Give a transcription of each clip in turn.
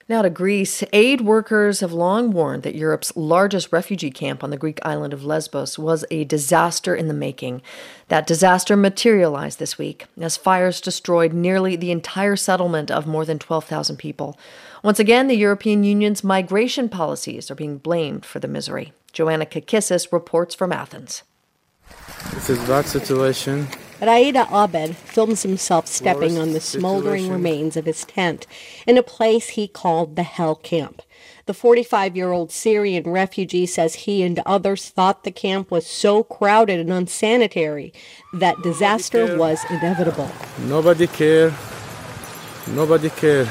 Now to Greece. Aid workers have long warned that Europe's largest refugee camp on the Greek island of Lesbos was a disaster in the making. That disaster materialized this week as fires destroyed nearly the entire settlement of more than 12,000 people. Once again, the European Union's migration policies are being blamed for the misery. Joanna Kakissis reports from Athens. It's a bad situation. Raida Abed films himself stepping on the smoldering remains of his tent in a place he called the Hell Camp. The 45-year-old Syrian refugee says he and others thought the camp was so crowded and unsanitary that disaster was inevitable. Nobody cared. Nobody cared.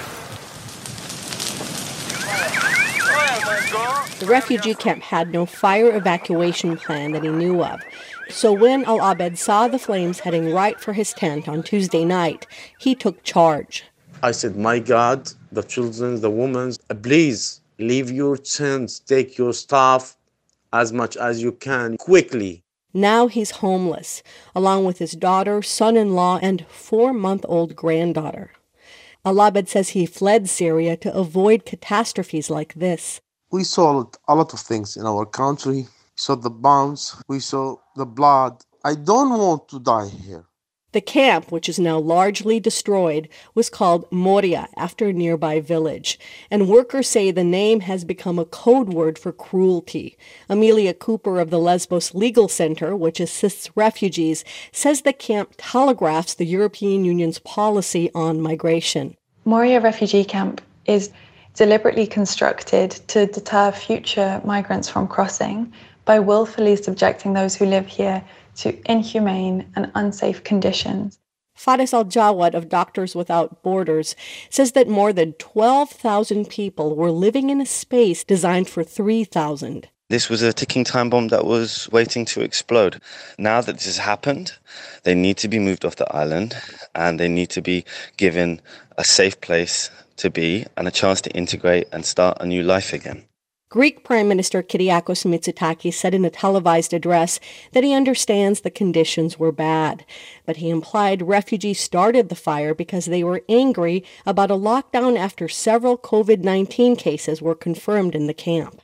The refugee camp had no fire evacuation plan that he knew of. So when Al-Abed saw the flames heading right for his tent on Tuesday night, he took charge. I said, my God, the children, the women, please leave your tents, take your stuff as much as you can, quickly. Now he's homeless, along with his daughter, son-in-law, and 4-month-old granddaughter. Al-Abed says he fled Syria to avoid catastrophes like this. We saw a lot of things in our country. We saw the bombs, we saw the blood. I don't want to die here. The camp, which is now largely destroyed, was called Moria after a nearby village. And workers say the name has become a code word for cruelty. Amelia Cooper of the Lesbos Legal Center, which assists refugees, says the camp telegraphs the European Union's policy on migration. Moria refugee camp is deliberately constructed to deter future migrants from crossing by willfully subjecting those who live here to inhumane and unsafe conditions. Faris Al-Jawad of Doctors Without Borders says that more than 12,000 people were living in a space designed for 3,000. This was a ticking time bomb that was waiting to explode. Now that this has happened, they need to be moved off the island and they need to be given a safe place to be and a chance to integrate and start a new life again. Greek Prime Minister Kyriakos Mitsotakis said in a televised address that he understands the conditions were bad, but he implied refugees started the fire because they were angry about a lockdown after several COVID-19 cases were confirmed in the camp.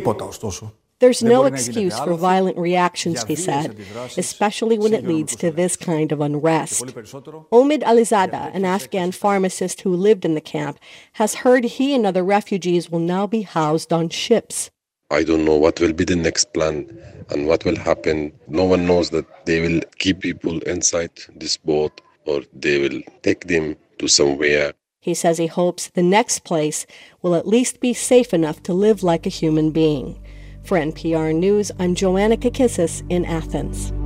There's no excuse for violent reactions, he said, especially when it leads to this kind of unrest. Omid Alizada, an Afghan pharmacist who lived in the camp, has heard he and other refugees will now be housed on ships. I don't know what will be the next plan and what will happen. No one knows that they will keep people inside this boat or they will take them to somewhere. He says he hopes the next place will at least be safe enough to live like a human being. For NPR News, I'm Joanna Kakissis in Athens.